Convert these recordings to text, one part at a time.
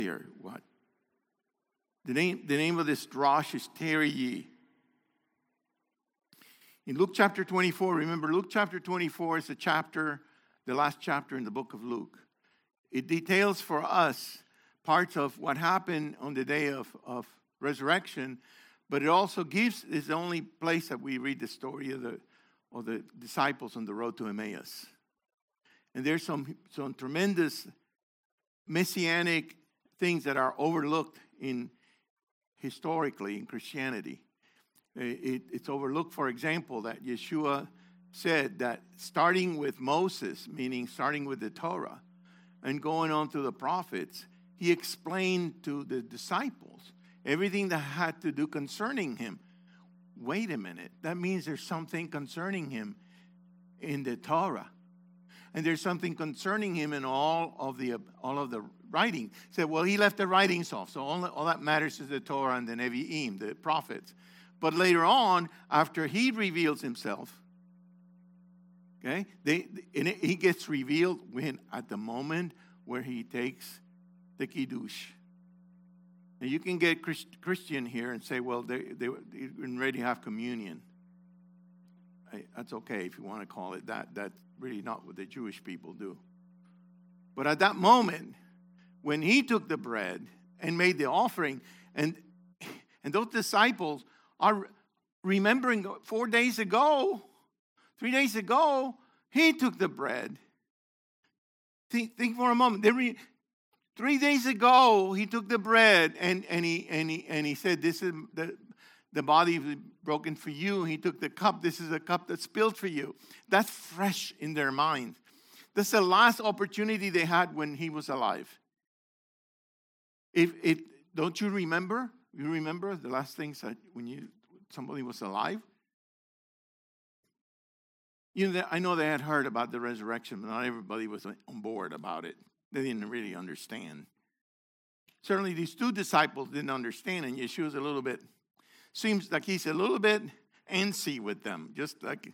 Here, what? The name of this drosh is Tarry Ye. In Luke chapter 24, remember Luke chapter 24 is the last chapter in the book of Luke. It details for us parts of what happened on the day of resurrection, but it also is the only place that we read the story of the disciples on the road to Emmaus. And there's some tremendous messianic things that are overlooked historically in Christianity. It's overlooked, for example, that Yeshua said that starting with Moses, meaning starting with the Torah, and going on to the prophets, he explained to the disciples everything that had to do concerning him. Wait a minute, that means there's something concerning him in the Torah. And there's something concerning him in all of the writing. He said, well, he left the writings off, so all that matters is the Torah and the Nevi'im, the prophets. But later on, after he reveals himself, okay, he gets revealed at the moment where he takes the Kiddush. Now you can get Christian here and say, well, they're ready to have communion. That's okay if you want to call it that. That's really not what the Jewish people do. But at that moment, when he took the bread and made the offering, and those disciples are remembering 3 days ago, he took the bread. Think for a moment. 3 days ago, he took the bread and he said, "This is the body broken for you." He took the cup. This is a cup that's spilled for you. That's fresh in their mind. That's the last opportunity they had when he was alive. Don't you remember? You remember the last things that when somebody was alive? I know they had heard about the resurrection, but not everybody was on board about it. They didn't really understand. Certainly these two disciples didn't understand, and Yeshua's seems like he's a little bit antsy with them. Just like,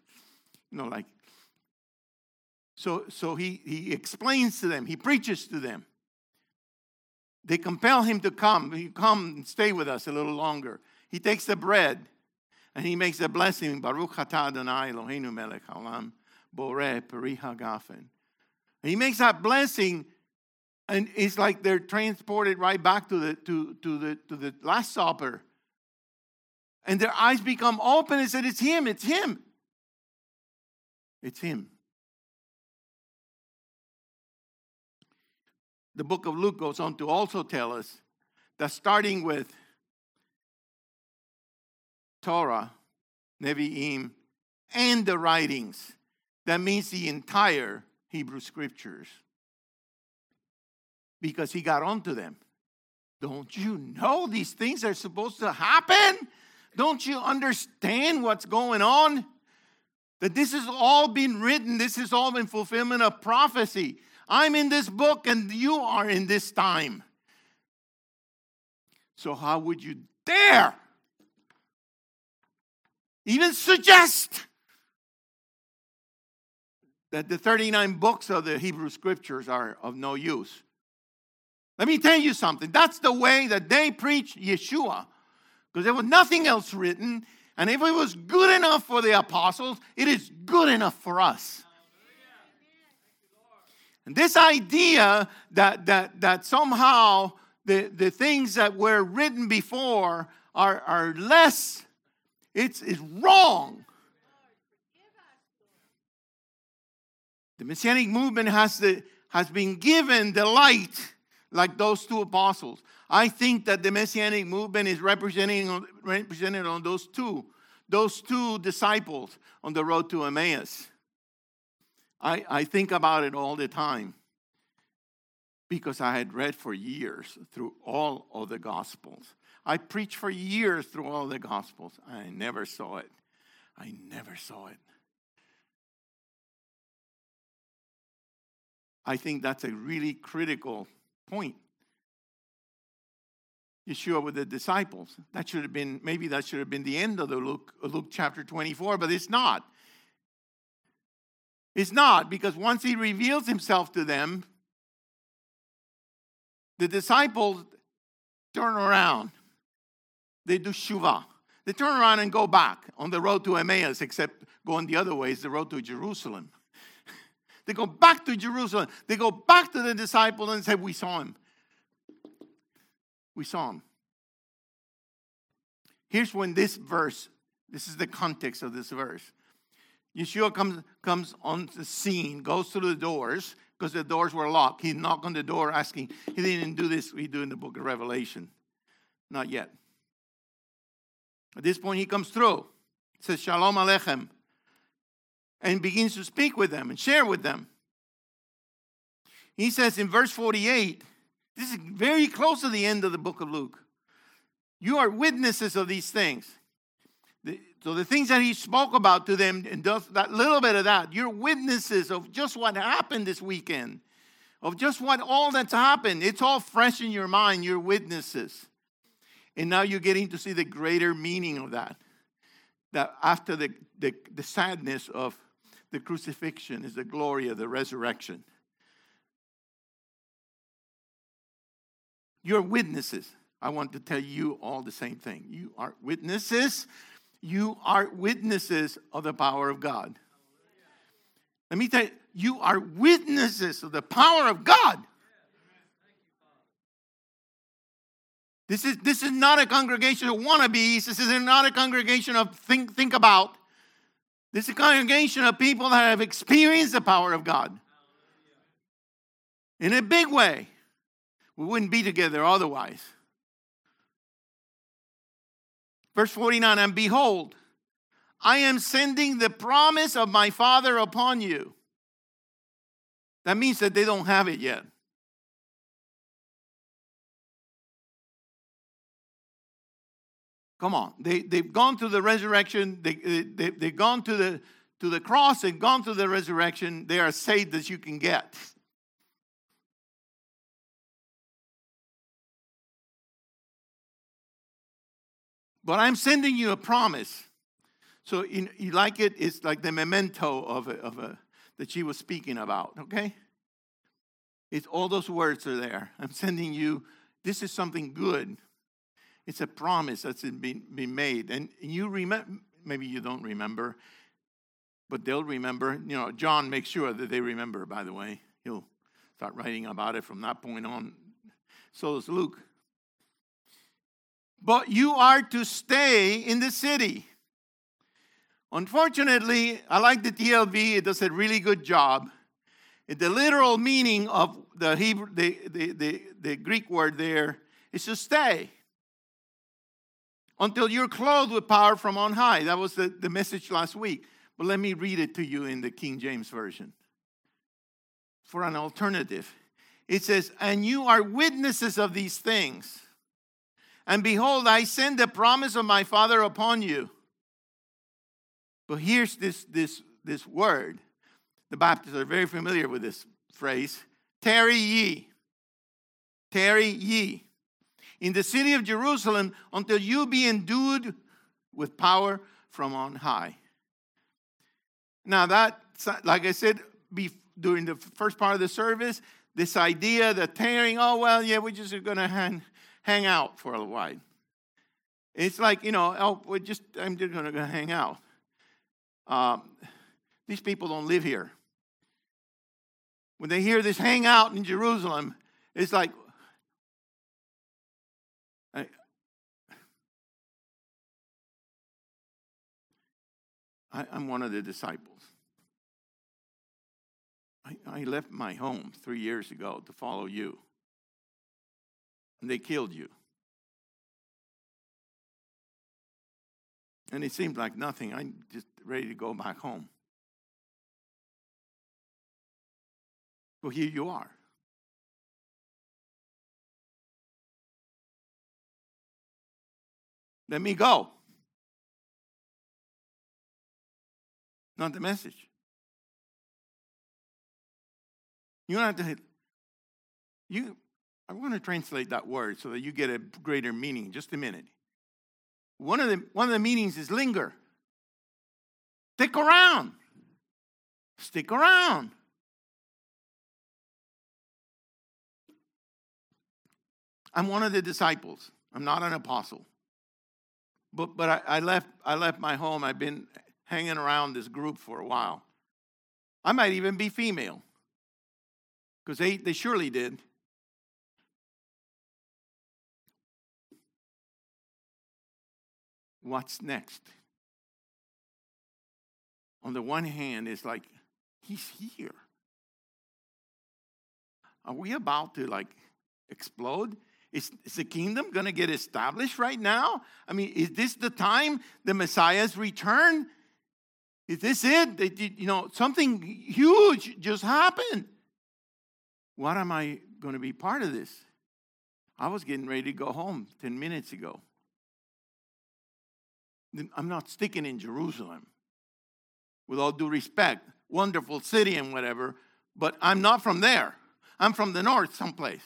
So he explains to them. He preaches to them. They compel him to come. He come and stay with us a little longer. He takes the bread and he makes a blessing. Baruch atah Adonai Eloheinu melech haolam boreh peri hagafen. He makes that blessing, and it's like they're transported right back to the Last Supper. And their eyes become open and said, "It's him, it's him. It's him." The book of Luke goes on to also tell us that starting with Torah, Nevi'im, and the writings, that means the entire Hebrew Scriptures. Because he got onto them. Don't you know these things are supposed to happen? Don't you understand what's going on? That this has all been written. This has all been fulfillment of prophecy. I'm in this book and you are in this time. So how would you dare even suggest that the 39 books of the Hebrew Scriptures are of no use? Let me tell you something. That's the way that they preach Yeshua. Because there was nothing else written. And if it was good enough for the apostles, it is good enough for us. And this idea that somehow the things that were written before are less, it's wrong. The Messianic movement has been given the light like those two apostles. I think that the Messianic movement is represented on those two disciples on the road to Emmaus. I think about it all the time because I had read for years through all of the Gospels. I preached for years through all the Gospels. I never saw it. I think that's a really critical point. Yeshua with the disciples. That should have been the end of the Luke chapter 24, but it's not. It's not, because once he reveals himself to them, the disciples turn around. They do shuvah. They turn around and go back on the road to Emmaus, except going the other way is the road to Jerusalem. They go back to Jerusalem. They go back to the disciples and say, we saw him. We saw him. Here's when this is the context of this verse. Yeshua comes on the scene, goes to the doors, because the doors were locked. He knocked on the door asking. He didn't do this we do in the book of Revelation. Not yet. At this point, he comes through. He says, Shalom Aleichem. And begins to speak with them and share with them. He says in verse 48, this is very close to the end of the book of Luke. You are witnesses of these things. So the things that he spoke about to them, and just that little bit of that, you're witnesses of just what happened this weekend, of just what all that's happened. It's all fresh in your mind. You're witnesses. And now you're getting to see the greater meaning of that. That after the sadness of the crucifixion is the glory of the resurrection. You're witnesses. I want to tell you all the same thing. You are witnesses. You are witnesses of the power of God. Let me tell you, you are witnesses of the power of God. This is not a congregation of wannabes. This is not a congregation of think about. This is a congregation of people that have experienced the power of God. In a big way. We wouldn't be together otherwise. Verse 49, and behold, I am sending the promise of my Father upon you. That means that they don't have it yet. Come on. They've gone to the resurrection. They've gone to the cross. They've gone to the resurrection. They are saved as you can get. But I'm sending you a promise. So you like it? It's like the memento of that she was speaking about, okay? It's all those words are there. I'm sending you, this is something good. It's a promise that's been made. And you remember, maybe you don't remember, but they'll remember. You know, John makes sure that they remember, by the way. He'll start writing about it from that point on. So does Luke. But you are to stay in the city. Unfortunately, I like the TLV. It does a really good job. The literal meaning of the Hebrew, the Greek word there is to stay until you're clothed with power from on high. That was the message last week. But let me read it to you in the King James Version for an alternative. It says, and you are witnesses of these things. And behold, I send the promise of my Father upon you. But here's this word. The Baptists are very familiar with this phrase. Tarry ye. Tarry ye. In the city of Jerusalem until you be endued with power from on high. Now that, like I said during the first part of the service, this idea that tarrying, oh, well, yeah, we're just going to hang out for a while. It's like, I'm just going to hang out. These people don't live here. When they hear this hang out in Jerusalem, it's like, I'm one of the disciples. I left my home 3 years ago to follow you. And they killed you. And it seemed like nothing. I'm just ready to go back home. Well, here you are. Let me go. Not the message. You don't have to. I'm going to translate that word so that you get a greater meaning. Just a minute. One of the meanings is linger. Stick around. Stick around. I'm one of the disciples. I'm not an apostle. But I left my home. I've been hanging around this group for a while. I might even be female. Because they surely did. What's next? On the one hand, it's like, he's here. Are we about to explode? Is the kingdom going to get established right now? I mean, is this the time the Messiah's return? Is this it? Something huge just happened. What am I going to be part of this? I was getting ready to go home 10 minutes ago. I'm not sticking in Jerusalem. With all due respect, wonderful city and whatever, but I'm not from there. I'm from the north someplace.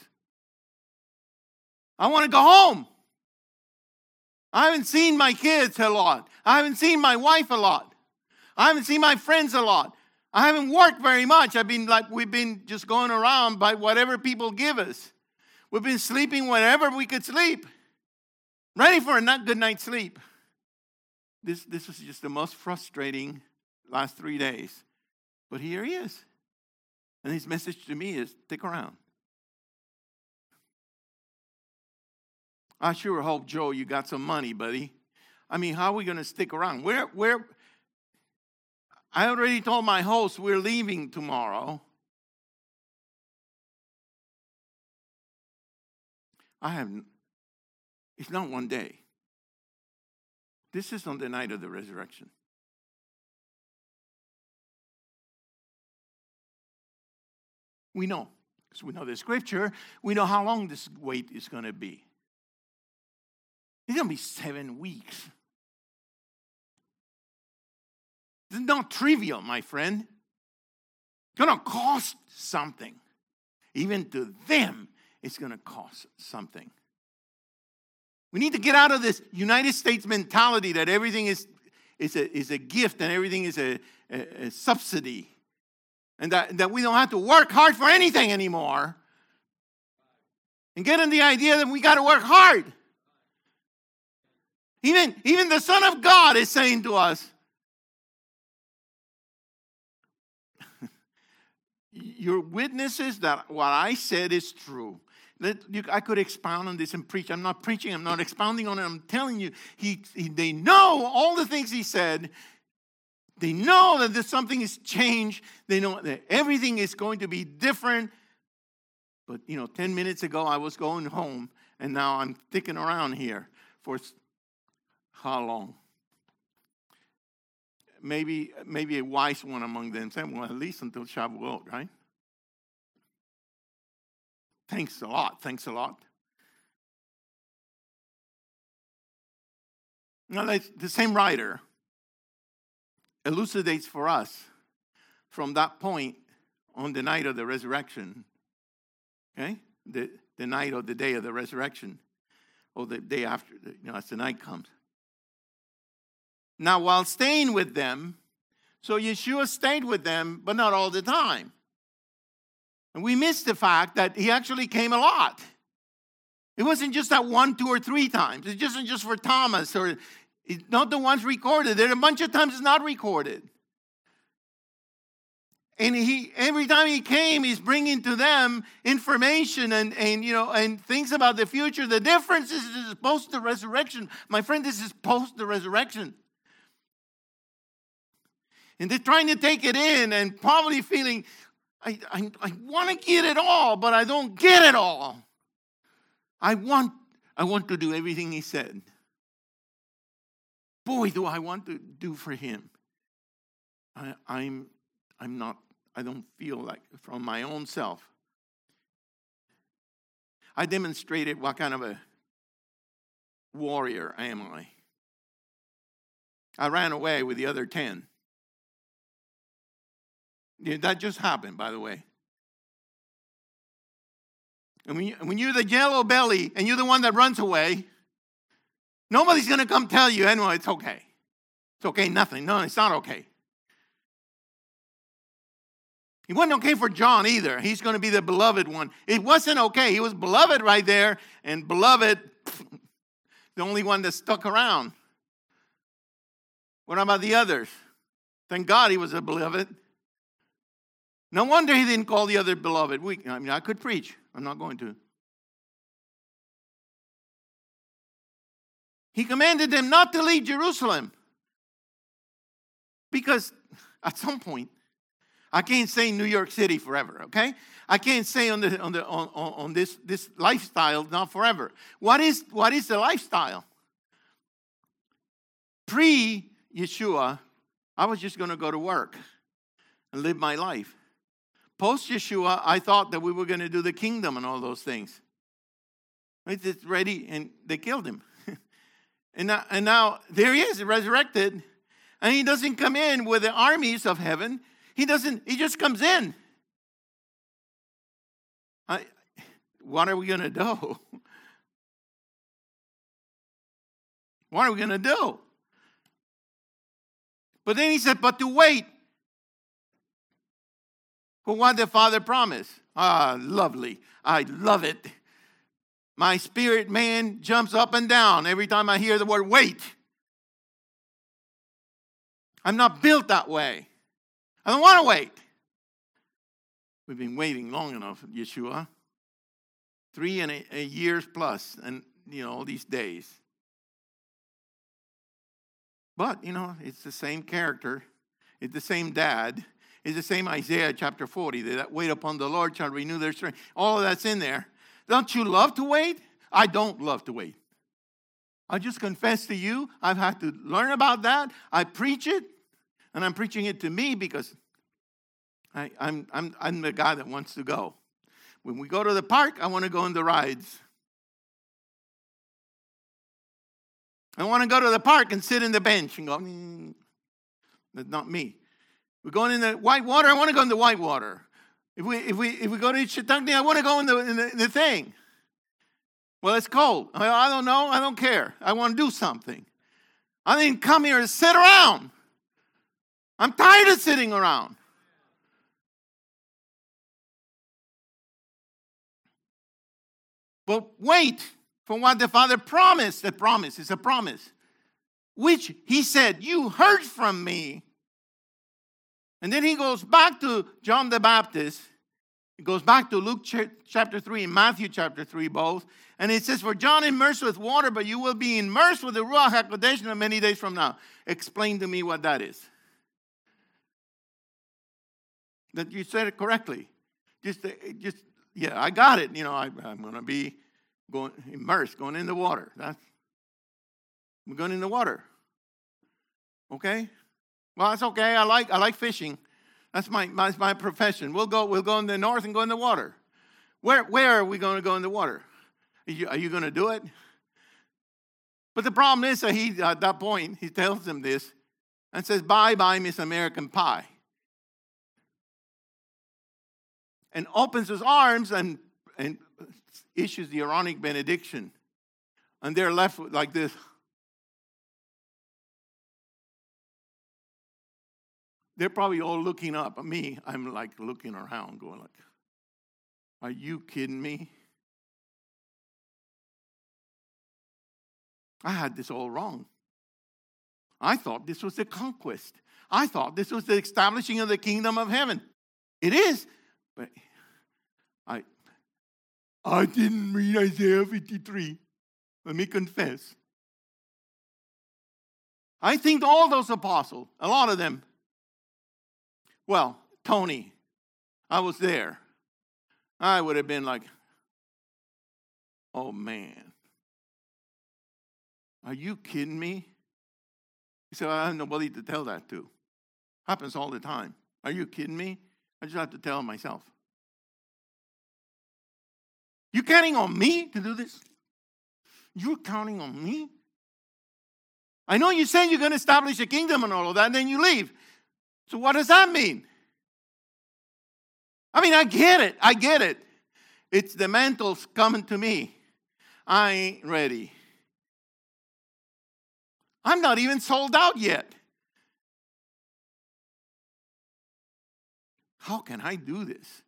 I want to go home. I haven't seen my kids a lot. I haven't seen my wife a lot. I haven't seen my friends a lot. I haven't worked very much. We've been just going around by whatever people give us. We've been sleeping whenever we could sleep. Ready for a good night's sleep. This was just the most frustrating last 3 days. But here he is. And his message to me is, stick around. I sure hope, Joe, you got some money, buddy. I mean, how are we going to stick around? Where? I already told my host we're leaving tomorrow. It's not one day. This is on the night of the resurrection. We know, because we know the scripture, we know how long this wait is going to be. It's going to be 7 weeks. It's not trivial, my friend. It's going to cost something. Even to them, it's going to cost something. We need to get out of this United States mentality that everything is a gift and everything is a subsidy. And that we don't have to work hard for anything anymore. And get in the idea that we got to work hard. Even the Son of God is saying to us, your witnesses that what I said is true. I could expound on this and preach. I'm not preaching. I'm not expounding on it. I'm telling you, they know all the things he said. They know that there's something has changed. They know that everything is going to be different. But, 10 minutes ago, I was going home, and now I'm sticking around here for how long? Maybe a wise one among them said, well, at least until Shavuot, right? Thanks a lot. Now, the same writer elucidates for us from that point on the night of the resurrection, okay? The night or the day of the resurrection, or the day after, as the night comes. Now, while staying with them, so Yeshua stayed with them, but not all the time. And we missed the fact that he actually came a lot. It wasn't just that 1, 2, or 3 times. It wasn't just for Thomas, or it's not the ones recorded. There are a bunch of times it's not recorded. And every time he came, he's bringing to them information and things about the future. The difference is this is post the resurrection. My friend, this is post the resurrection. And they're trying to take it in and probably feeling, I want to get it all, but I don't get it all. I want to do everything he said. Boy, do I want to do for him. I don't feel like from my own self. I demonstrated what kind of a warrior am I. I ran away with the other 10. Yeah, that just happened, by the way. And when you're the yellow belly and you're the one that runs away, nobody's going to come tell you, anyway, it's okay. It's okay, nothing. No, it's not okay. It wasn't okay for John either. He's going to be the beloved one. It wasn't okay. He was beloved right there, and beloved, the only one that stuck around. What about the others? Thank God he was a beloved. No wonder he didn't call the other beloved. I could preach. I'm not going to. He commanded them not to leave Jerusalem. Because at some point, I can't stay in New York City forever, okay? I can't stay on this lifestyle not forever. What is the lifestyle? Pre-Yeshua, I was just going to go to work and live my life. Post-Yeshua, I thought that we were going to do the kingdom and all those things. It's ready, and they killed him. And now there he is, resurrected, and he doesn't come in with the armies of heaven. He just comes in. What are we going to do? What are we going to do? But then he said, but to wait for what the Father promised. Ah, lovely. I love it. My spirit man jumps up and down every time I hear the word wait. I'm not built that way. I don't want to wait. We've been waiting long enough, Yeshua. 3 years plus, and all these days. But, it's the same character. It's the same dad. It's the same Isaiah chapter 40. They that wait upon the Lord shall renew their strength. All of that's in there. Don't you love to wait? I don't love to wait. I just confess to you, I've had to learn about that. I preach it, and I'm preaching it to me because I'm the guy that wants to go. When we go to the park, I want to go on the rides. I want to go to the park and sit in the bench and go, that's not me. We're going in the white water, I want to go in the white water. If we go to Chitagni, I want to go in the thing. Well, it's cold. I don't know. I don't care. I want to do something. I didn't come here to sit around. I'm tired of sitting around. But wait for what the Father promised. The promise is a promise. Which he said, you heard from me. And then he goes back to John the Baptist. He goes back to Luke chapter 3 and Matthew chapter 3 both. And it says, for John immersed with water, but you will be immersed with the Ruach HaKodesh many days from now. Explain to me what that is. That you said it correctly. Yeah, I got it. I'm going to be immersed, going in the water. I'm going in the water. Okay? Well, that's okay. I like fishing. That's my profession. We'll go in the north and go in the water. Where are we going to go in the water? Are you going to do it? But the problem is that at that point, he tells them this and says, bye-bye, Miss American Pie. And opens his arms and issues the Aaronic benediction. And they're left like this. They're probably all looking up at me. I'm like looking around going like, are you kidding me? I had this all wrong. I thought this was the conquest. I thought this was the establishing of the kingdom of heaven. It is. But I didn't read Isaiah 53. Let me confess. I think all those apostles, a lot of them, well, Tony, I was there. I would have been like, oh man, are you kidding me? He said, I have nobody to tell that to. Happens all the time. Are you kidding me? I just have to tell myself. You counting on me to do this? You're counting on me? I know you said you're going to establish a kingdom and all of that, and then you leave. So what does that mean? I mean, I get it. It's the mantle's coming to me. I ain't ready. I'm not even sold out yet. How can I do this?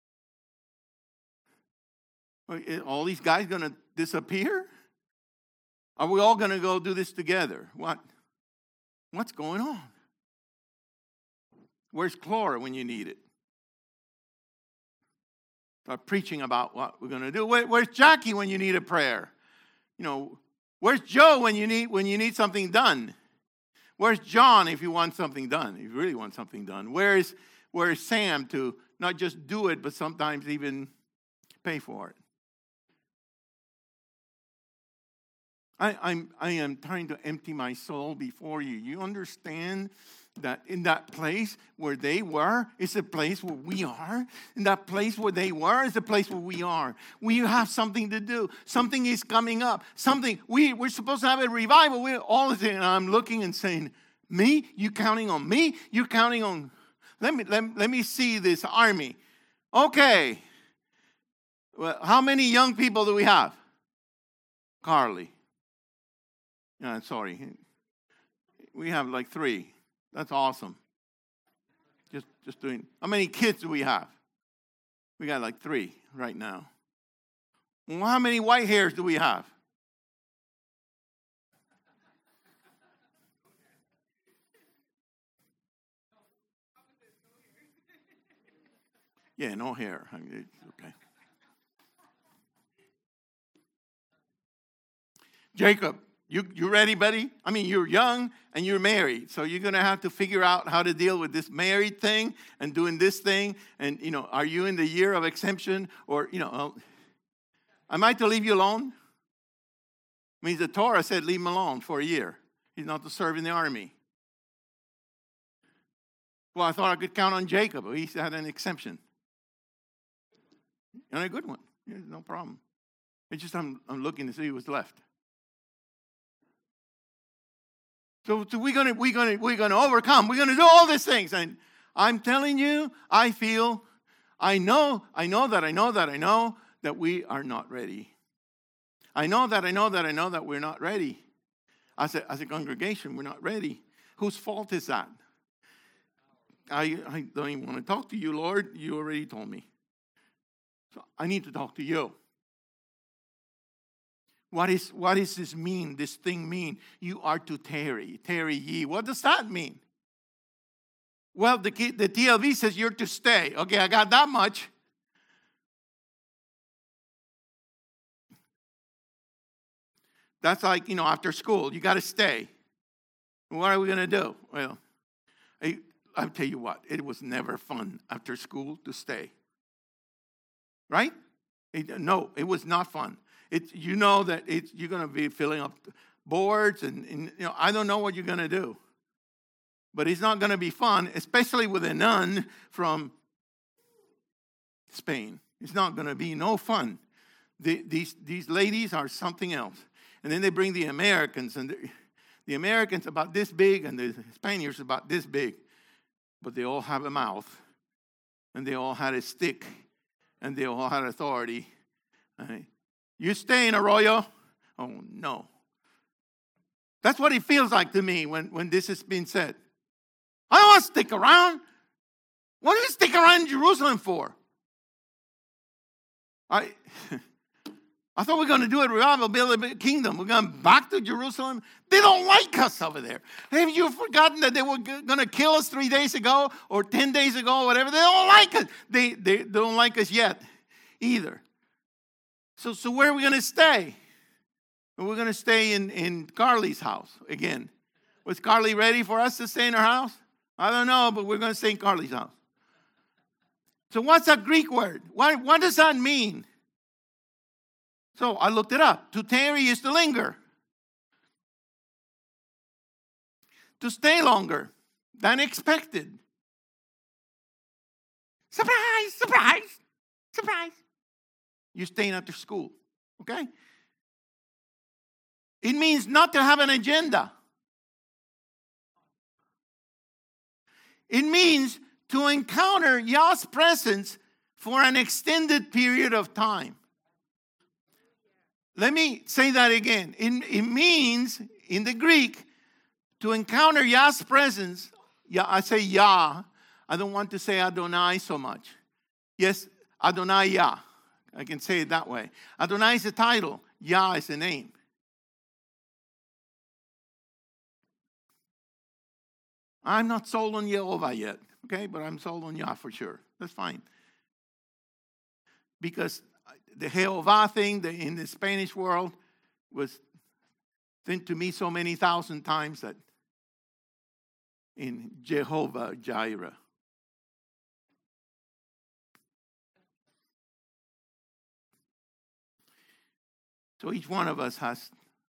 Are all these guys going to disappear? Are we all going to go do this together? What's going on? Where's Clara when you need it? Start preaching about what we're going to do. Where's Jackie when you need a prayer? Where's Joe when you need something done? Where's John if you want something done? If you really want something done. Where's Sam to not just do it, but sometimes even pay for it? I am trying to empty my soul before you. You understand that in that place where they were is a place where we are. In that place where they were is a place where we are. We have something to do. Something is coming up. We're supposed to have a revival. We're all the time. And I'm looking and saying, me? You counting on me? You counting on... Let me see this army. Okay. Well, how many young people do we have? Carly. Sorry. We have like 3. That's awesome. Just doing. How many kids do we have? We got like 3 right now. Well, how many white hairs do we have? Yeah, no hair. Okay. Jacob, you ready, buddy? I mean, you're young and you're married, so you're going to have to figure out how to deal with this married thing and doing this thing. And, are you in the year of exemption? Or, am I to leave you alone? I mean, the Torah said leave him alone for a year. He's not to serve in the army. Well, I thought I could count on Jacob. He had an exemption. And a good one. Yeah, no problem. It's just I'm looking to see who's left. So we're gonna overcome. We're gonna do all these things. And I'm telling you, I know that we are not ready. I know that we're not ready. As a congregation, we're not ready. Whose fault is that? I don't even want to talk to you, Lord. You already told me. So I need to talk to you. What does this mean? This thing mean? You are to tarry ye. What does that mean? Well, the TLV says you're to stay. Okay, I got that much. That's like, after school, you got to stay. What are we going to do? Well, I'll tell you what, it was never fun after school to stay. Right? No, it was not fun. You're going to be filling up boards and I don't know what you're going to do. But it's not going to be fun, especially with a nun from Spain. It's not going to be no fun. These ladies are something else. And then they bring the Americans, and the Americans about this big, and the Spaniards about this big. But they all have a mouth, and they all had a stick, and they all had authority. You stay in Arroyo? Oh, no. That's what it feels like to me when this is being said. I don't want to stick around. What do you stick around in Jerusalem for? I thought we were going to do a revival, build a kingdom. We're going back to Jerusalem. They don't like us over there. Have you forgotten that they were going to kill us 3 days ago or 10 days ago or whatever? They don't like us. They don't like us yet either. So where are we going to stay? We're going to stay in Carly's house again. Was Carly ready for us to stay in her house? I don't know, but we're going to stay in Carly's house. So what's that Greek word? What does that mean? So I looked it up. To tarry is to linger. To stay longer than expected. Surprise, surprise, surprise. You're staying after school, okay? It means not to have an agenda. It means to encounter Yah's presence for an extended period of time. Let me say that again. It means, in the Greek, to encounter Yah's presence. I say Yah. I don't want to say Adonai so much. Yes, Adonai Yah. I can say it that way. Adonai is a title. Yah is a name. I'm not sold on Jehovah yet, okay? But I'm sold on Yah for sure. That's fine. Because the Jehovah thing in the Spanish world was sent to me so many thousand times that in Jehovah Jireh. So each one of us has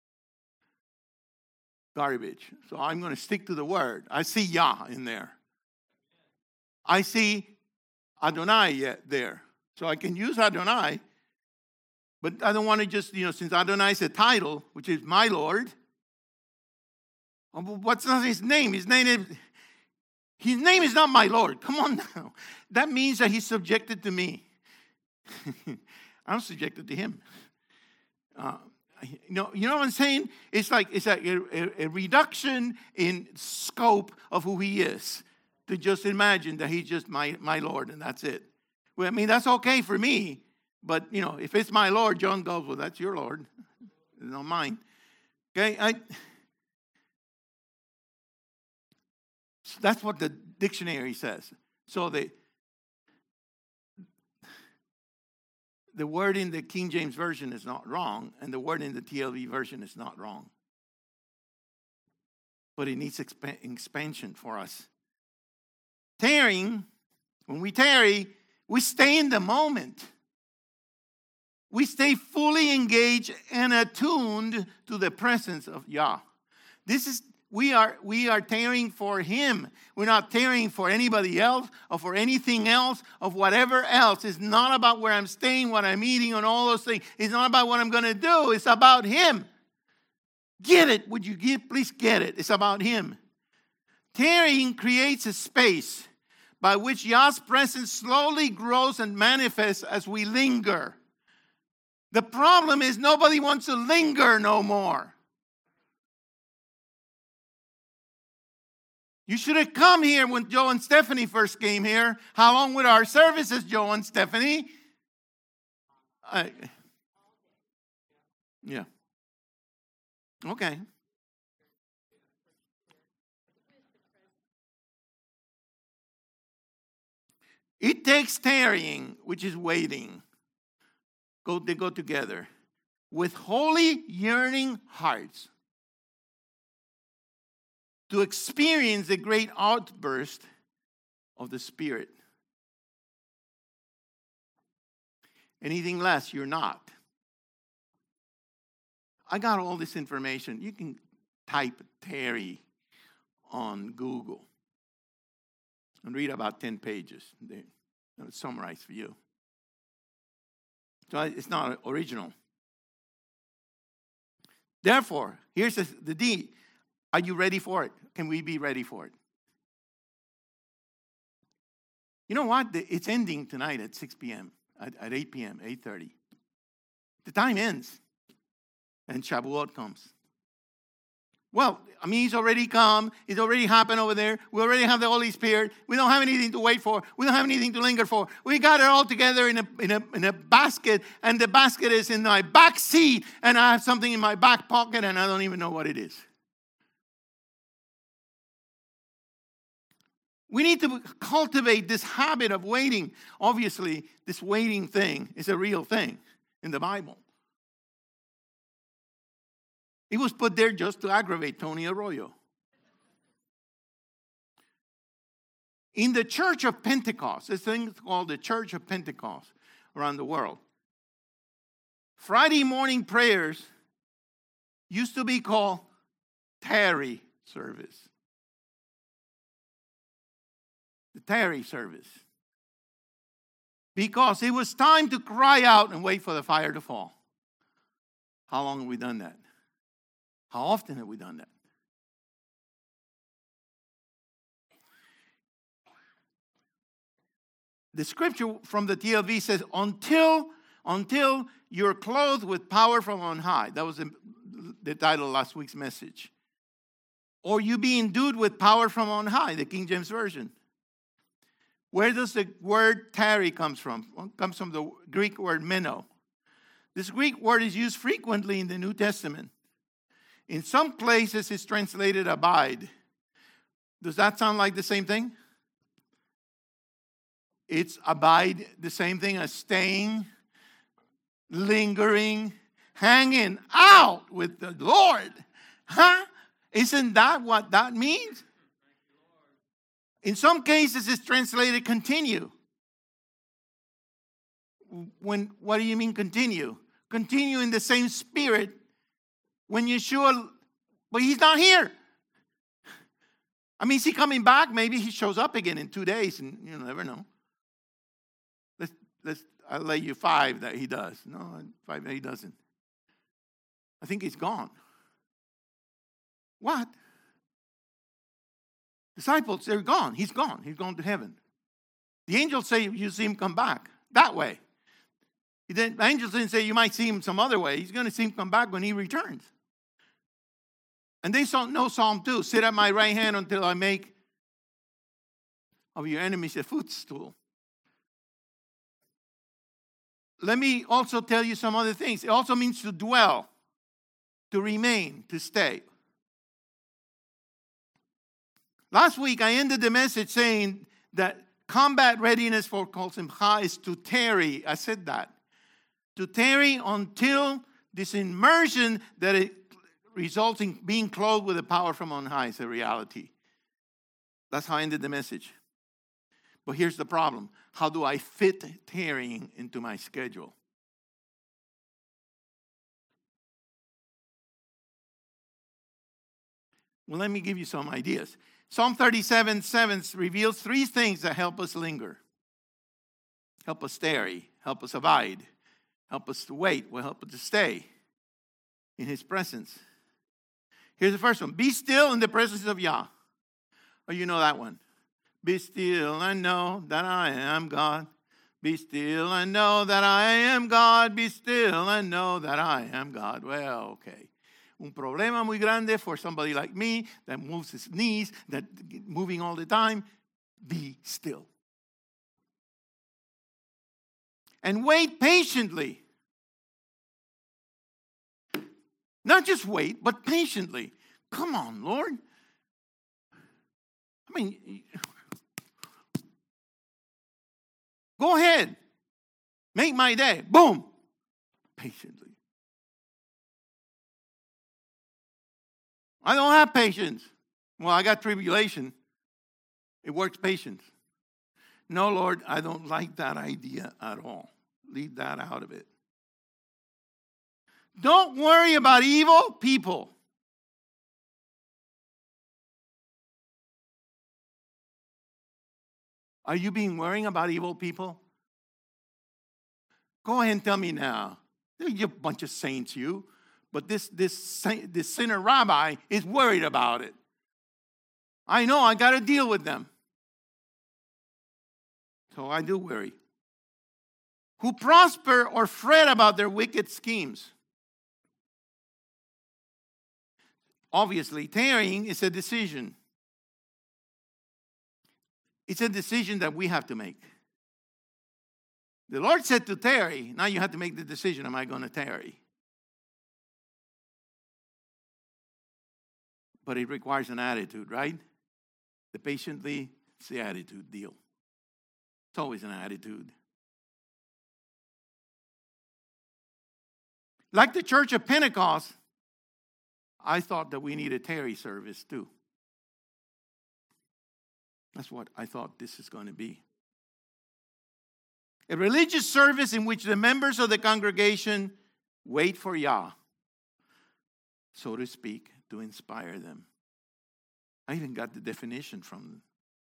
garbage. So I'm going to stick to the word. I see Yah in there. I see Adonai there. So I can use Adonai, but I don't want to just, since Adonai is a title, which is my Lord. What's not his name? His name is not my Lord. Come on now. That means that he's subjected to me. I'm subjected to him. You know what I'm saying? It's like a reduction in scope of who he is. To just imagine that he's just my Lord and that's it. Well, I mean, that's okay for me. But, if it's my Lord, John goes, well, that's your Lord. It's not mine. Okay? That's what the dictionary says. So the word in the King James Version is not wrong, and the word in the TLV version is not wrong. But it needs expansion for us. Tarrying, when we tarry, we stay in the moment. We stay fully engaged and attuned to the presence of Yah. We are tarrying for him. We're not tarrying for anybody else or for anything else or whatever else. It's not about where I'm staying, what I'm eating, and all those things. It's not about what I'm going to do. It's about him. Get it. Would you please get it? It's about him. Tarrying creates a space by which Yah's presence slowly grows and manifests as we linger. The problem is nobody wants to linger no more. You should have come here when Joe and Stephanie first came here. How long were our services, Joe and Stephanie? Yeah. Okay. It takes tarrying, which is waiting. They go together. With holy, yearning hearts. To experience the great outburst of the Spirit. Anything less, you're not. I got all this information. You can type Terry on Google and read about 10 pages. It's summarized for you. So it's not original. Therefore, here's the D. Are you ready for it? Can we be ready for it? You know what? It's ending tonight at 6 p.m., at 8 p.m., 8:30. The time ends, and Shavuot comes. Well, I mean, he's already come. It's already happened over there. We already have the Holy Spirit. We don't have anything to wait for. We don't have anything to linger for. We got it all together in a basket, and the basket is in my back seat, and I have something in my back pocket, and I don't even know what it is. We need to cultivate this habit of waiting. Obviously, this waiting thing is a real thing in the Bible. It was put there just to aggravate Tony Arroyo. In the Church of Pentecost, this thing called the Church of Pentecost around the world, Friday morning prayers used to be called tarry service. The tarry service. Because it was time to cry out and wait for the fire to fall. How long have we done that? How often have we done that? The scripture from the TLV says, until you're clothed with power from on high. That was the title of last week's message. Or you be endued with power from on high, the King James Version. Where does the word tarry comes from? Well, it comes from the Greek word meno. This Greek word is used frequently in the New Testament. In some places, it's translated abide. Does that sound like the same thing? It's abide, the same thing as staying, lingering, hanging out with the Lord. Huh? Isn't that what that means? In some cases, it's translated continue. What do you mean continue? Continue in the same spirit when Yeshua, but he's not here. I mean, is he coming back? Maybe he shows up again in 2 days, and you never know. I'll lay you 5 that he does. No, 5 that he doesn't. I think he's gone. What? Disciples, they're gone. He's gone. He's gone to heaven. The angels say you see him come back that way. The angels didn't say you might see him some other way. He's going to see him come back when he returns. And they know Psalm 2. Sit at my right hand until I make of your enemies a footstool. Let me also tell you some other things. It also means to dwell, to remain, to stay. Last week, I ended the message saying that combat readiness for Kol Simcha is to tarry. I said that. To tarry until this immersion that it results in being clothed with the power from on high is a reality. That's how I ended the message. But here's the problem. How do I fit tarrying into my schedule? Well, let me give you some ideas. Psalm 37:7 reveals 3 things that help us linger. Help us tarry, help us abide, help us to wait, will help us to stay in his presence. Here's the first one. Be still in the presence of Yah. Oh, you know that one. Be still and know that I am God. Be still and know that I am God. Be still and know that I am God. Well, okay. Un problema muy grande for somebody like me that moves his knees, that moving all the time. Be still. And wait patiently. Not just wait, but patiently. Come on, Lord. I mean, go ahead. Make my day. Boom. Patiently. I don't have patience. Well, I got tribulation. It works patience. No, Lord, I don't like that idea at all. Leave that out of it. Don't worry about evil people. Are you being worrying about evil people? Go ahead and tell me now. You're a bunch of saints, you. But this sinner rabbi is worried about it. I know, I got to deal with them. So I do worry. Who prosper or fret about their wicked schemes. Obviously, tarrying is a decision. It's a decision that we have to make. The Lord said to tarry. Now you have to make the decision, am I going to tarry? But it requires an attitude, right? The patiently, it's the attitude deal. It's always an attitude. Like the Church of Pentecost, I thought that we needed tarry service too. That's what I thought this is going to be. A religious service in which the members of the congregation wait for Yah, so to speak, to inspire them. I even got the definition from them.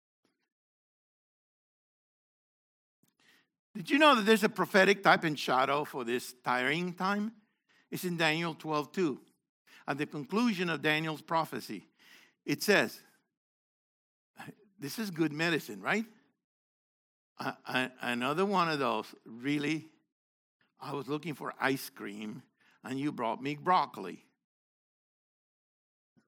Did you know that there's a prophetic type and shadow for this tiring time? It's in Daniel 12:2. At the conclusion of Daniel's prophecy, it says, this is good medicine, right? Another one of those, really, I was looking for ice cream, and you brought me broccoli.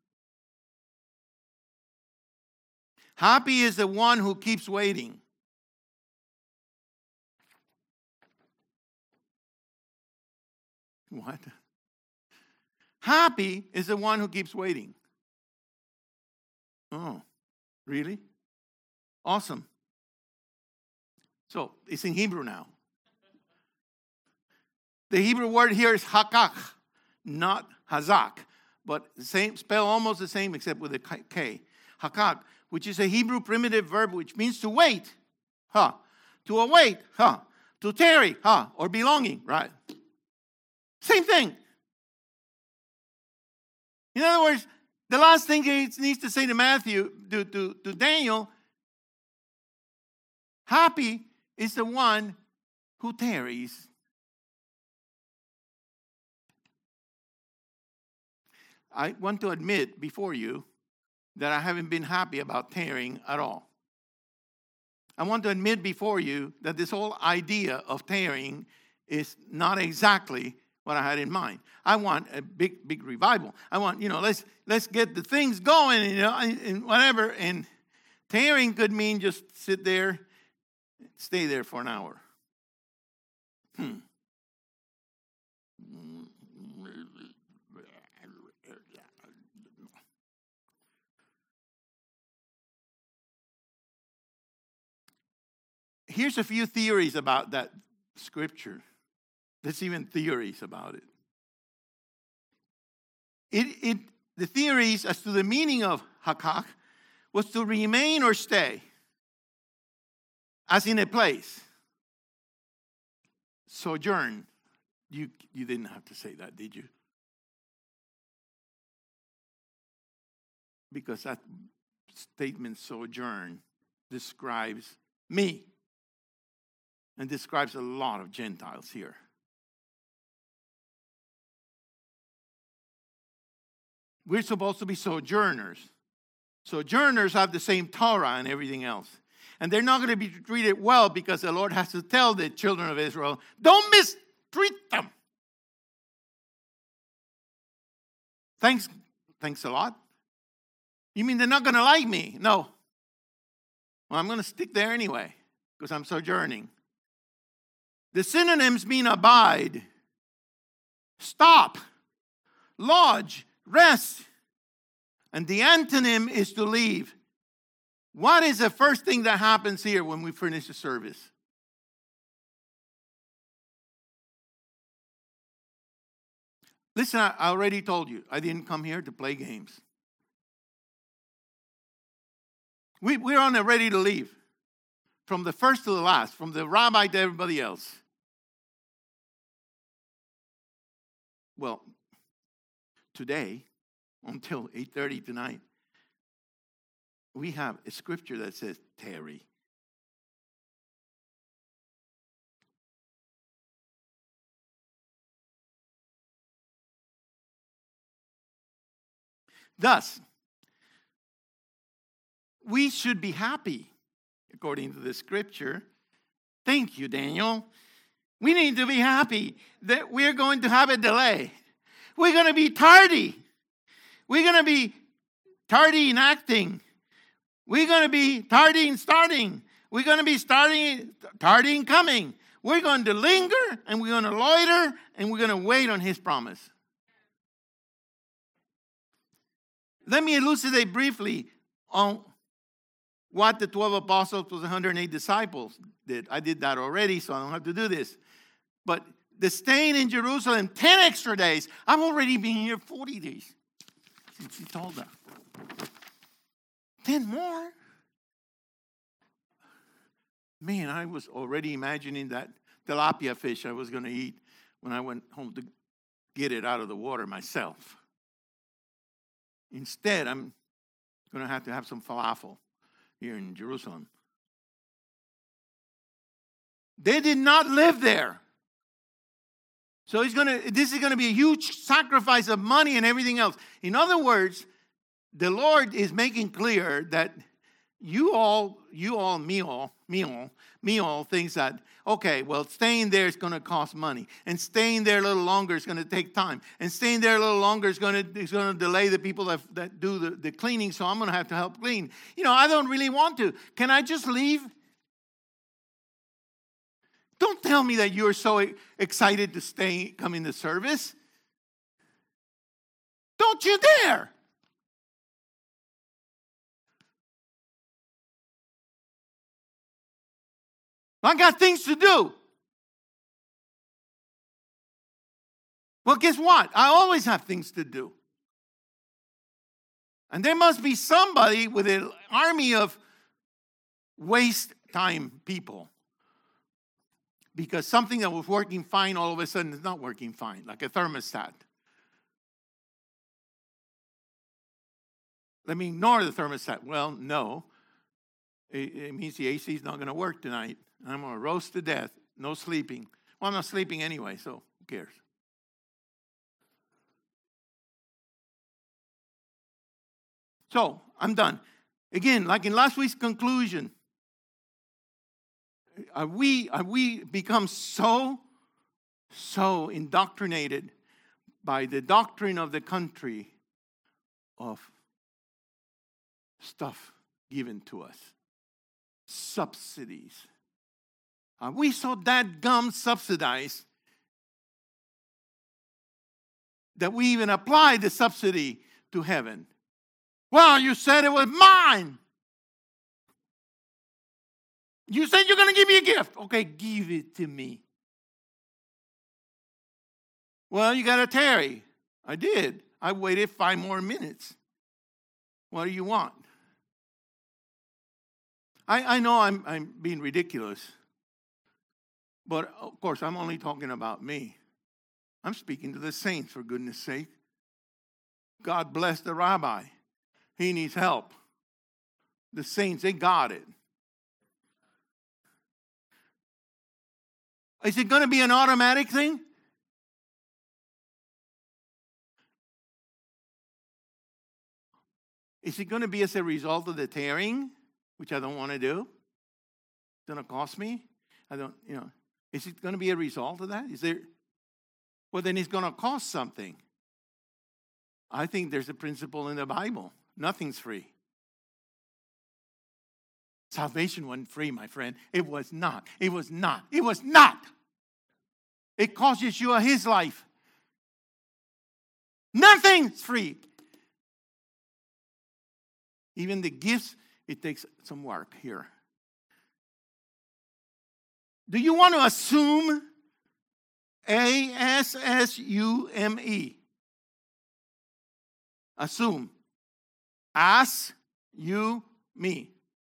Happy is the one who keeps waiting. What? Happy is the one who keeps waiting. Oh, really? Awesome. So it's in Hebrew now. The Hebrew word here is hakach, not hazak, but same spell almost the same except with a K. Hakach, which is a Hebrew primitive verb which means to wait, to await, to tarry, or belonging, right? Same thing. In other words, the last thing he needs to say to Matthew, to Daniel, happy is the one who tarries. I want to admit before you that I haven't been happy about tarrying at all. I want to admit before you that this whole idea of tarrying is not exactly what I had in mind. I want a big revival. I want, let's get the things going, and whatever. And tarrying could mean just sit there, stay there for an hour. Here's a few theories about that scripture. There's even theories about it. The theories as to the meaning of hakach was to remain or stay, as in a place. Sojourn. You didn't have to say that, did you? Because that statement, sojourn, describes me. And describes a lot of Gentiles here. We're supposed to be sojourners. Sojourners have the same Torah and everything else. And they're not going to be treated well because the Lord has to tell the children of Israel, don't mistreat them. Thanks a lot. You mean they're not going to like me? No. Well, I'm going to stick there anyway because I'm sojourning. The synonyms mean abide, stop, lodge, rest. And the antonym is to leave. What is the first thing that happens here when we finish the service? Listen, I already told you, I didn't come here to play games. We're on a ready to leave. From the first to the last, from the rabbi to everybody else. Well, today, until 8:30 tonight, we have a scripture that says, tarry. Thus, we should be happy, according to the scripture. Thank you, Daniel. We need to be happy that we're going to have a delay. We're going to be tardy. We're going to be tardy in acting. We're going to be tardy in starting. We're going to be tardy in coming. We're going to linger, and we're going to loiter, and we're going to wait on his promise. Let me elucidate briefly on what the 12 apostles plus 108 disciples did. I did that already, so I don't have to do this. But the staying in Jerusalem 10 extra days. I've already been here 40 days since he told them. 10 more? Man, I was already imagining that tilapia fish I was going to eat when I went home to get it out of the water myself. Instead, I'm going to have some falafel here in Jerusalem. They did not live there. So this is going to be a huge sacrifice of money and everything else. In other words, the Lord is making clear that me all thinks that, okay, well, staying there is going to cost money. And staying there a little longer is going to take time. And staying there a little longer is going to delay the people that do the cleaning, so I'm going to have to help clean. I don't really want to. Can I just leave? Don't tell me that you're so excited to come in the service. Don't you dare. I got things to do. Well, guess what? I always have things to do. And there must be somebody with an army of waste time people. Because something that was working fine all of a sudden is not working fine, like a thermostat. Let me ignore the thermostat. Well, no. It means the AC is not going to work tonight. I'm going to roast to death. No sleeping. Well, I'm not sleeping anyway, so who cares? So, I'm done. Again, like in last week's conclusion, are we become so indoctrinated by the doctrine of the country of stuff given to us? Subsidies. Are we so dadgum subsidized that we even apply the subsidy to heaven? Well, you said it was mine. You said you're going to give me a gift. Okay, give it to me. Well, you got to tarry. I did. I waited 5 more minutes. What do you want? I know I'm being ridiculous. But, of course, I'm only talking about me. I'm speaking to the saints, for goodness sake. God bless the rabbi. He needs help. The saints, they got it. Is it going to be an automatic thing? Is it going to be as a result of the tearing, which I don't want to do? It's going to cost me? Is it going to be a result of that? Well, then it's going to cost something. I think there's a principle in the Bible. Nothing's free. Salvation wasn't free, my friend. It was not. It was not. It was not. It cost Yeshua his life. Nothing's free. Even the gifts, it takes some work here. Do you want to assume? A-S-S-U-M-E. Assume. Ask you me.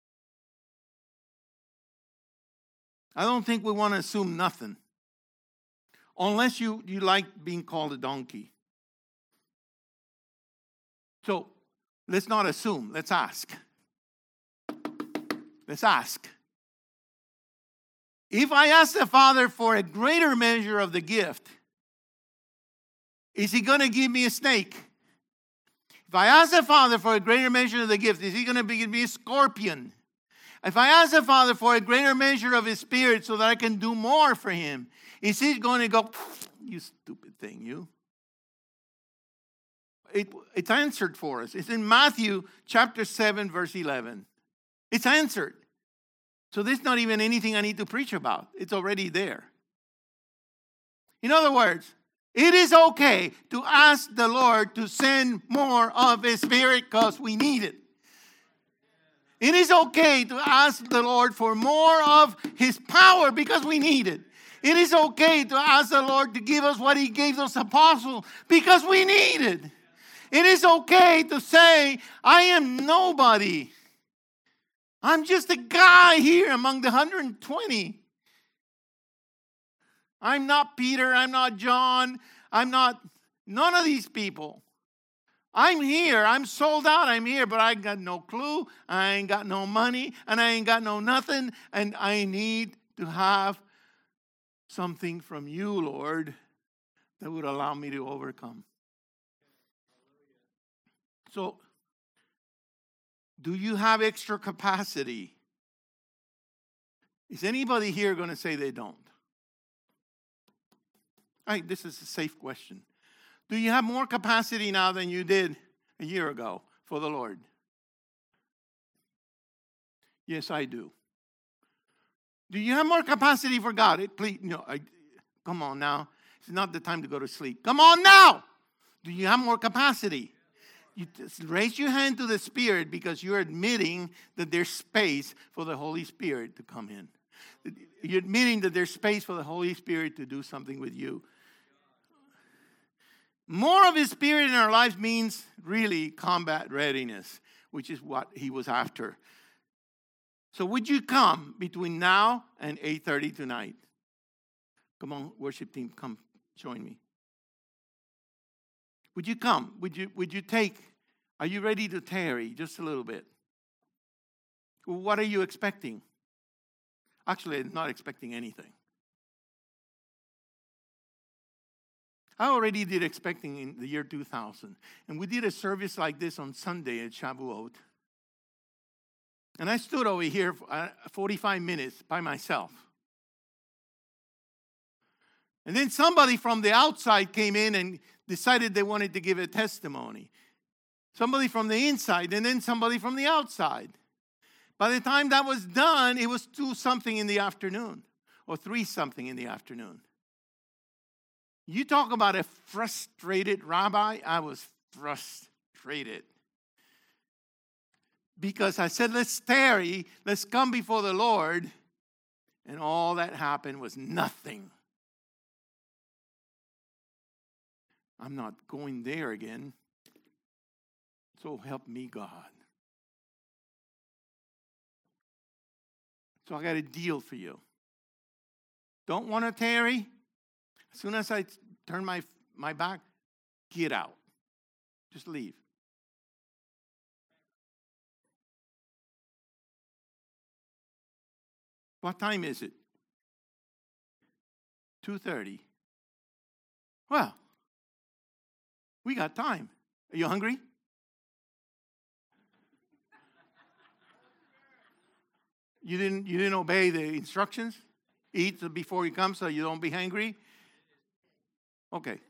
I don't think we want to assume nothing. Unless you like being called a donkey. So, let's not assume. Let's ask. Let's ask. If I ask the Father for a greater measure of the gift, is he going to give me a snake? If I ask the Father for a greater measure of the gift, is he going to give me a scorpion? If I ask the Father for a greater measure of his Spirit so that I can do more for him, is he going to go, you stupid thing, you? It's answered for us. It's in Matthew chapter 7, verse 11. It's answered. So there's not even anything I need to preach about. It's already there. In other words, it is okay to ask the Lord to send more of his Spirit because we need it. It is okay to ask the Lord for more of his power because we need it. It is okay to ask the Lord to give us what he gave those apostles because we need it. It is okay to say, I am nobody. I'm just a guy here among the 120. I'm not Peter. I'm not John. I'm not none of these people. I'm here. I'm sold out. I'm here, but I got no clue. I ain't got no money, and I ain't got no nothing, and I need to have something from you, Lord, that would allow me to overcome. So, do you have extra capacity? Is anybody here going to say they don't? All right, this is a safe question. Do you have more capacity now than you did a year ago for the Lord? Yes, I do. Do you have more capacity for God? Please, no. Come on now. It's not the time to go to sleep. Come on now. Do you have more capacity? You raise your hand to the Spirit because you're admitting that there's space for the Holy Spirit to come in. You're admitting that there's space for the Holy Spirit to do something with you. More of His Spirit in our lives means really combat readiness, which is what He was after. So would you come between now and 8:30 tonight? Come on, worship team, come join me. Would you come? Would you take? Are you ready to tarry just a little bit? What are you expecting? Actually, I'm not expecting anything. I already did expecting in the year 2000. And we did a service like this on Sunday at Shavuot. And I stood over here for 45 minutes by myself. And then somebody from the outside came in and decided they wanted to give a testimony. Somebody from the inside and then somebody from the outside. By the time that was done, it was 2-something in the afternoon or 3-something in the afternoon. You talk about a frustrated rabbi. I was frustrated. Because I said, let's tarry, let's come before the Lord. And all that happened was nothing. I'm not going there again. So help me, God. So I got a deal for you. Don't want to tarry? As soon as I turn my back, get out. Just leave. What time is it? 2:30. Well, we got time. Are you hungry? You didn't obey the instructions? Eat before you come so you don't be hungry? Okay.